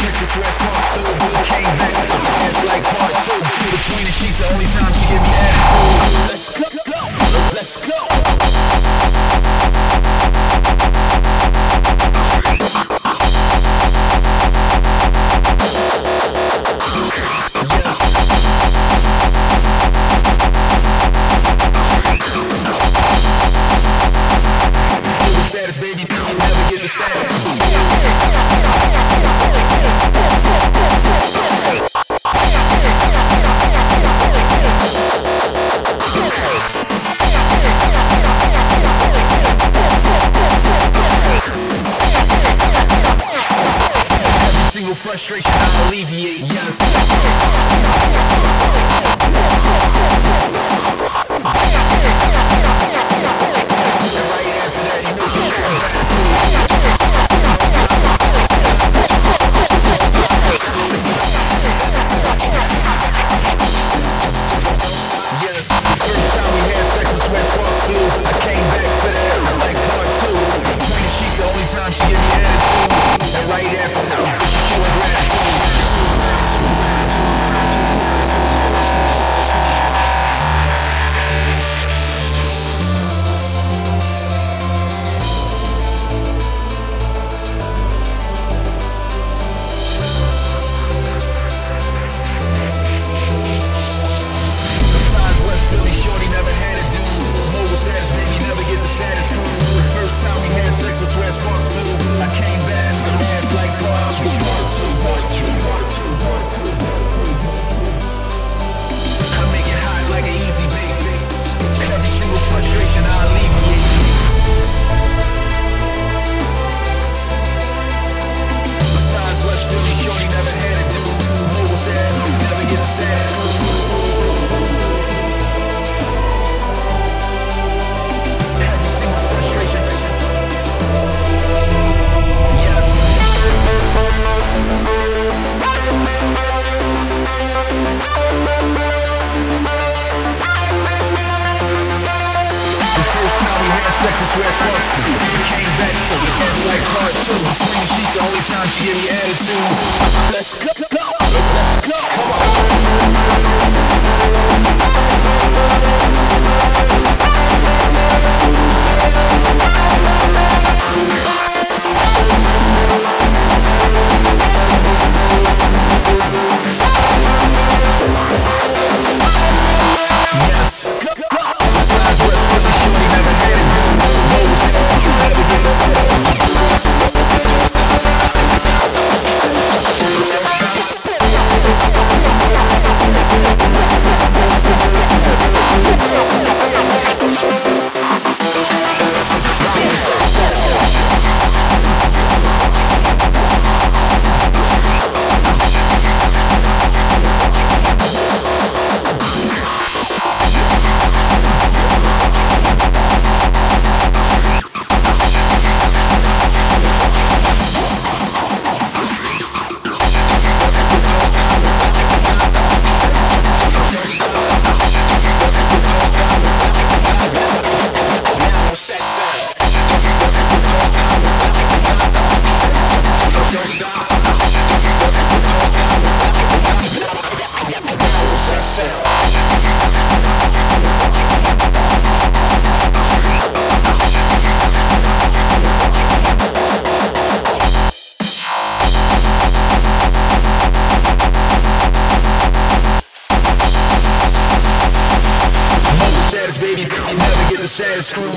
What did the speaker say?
sex and swear sparks flew. Came back, it's like part two. Between the sheets, the only time she give me attitude. Let's go, let's go. Baby, you never get the status. Every single frustration I alleviate, yes. She give me attitude, and right after that, she showing besides West Philly, shorty never had a dude. Mobile status, baby, never get the status crew. The first time we had sex, I swear sparks flew. I came back, ass like part two. I make it hot like an easy bake. Every single frustration I alleviate. Besides West Philly, shorty never had a dude. Mobile status, never get the status crew. Frustration. Yes. The first time we had sex, I swear sparks to me. Came back, it's like part two. Between the sheets, the only time she give me attitude. Let's go, let's go, come on. Yes. Besides West Philly, shorty never had a dude. Most never get the baby, you never get the status crew.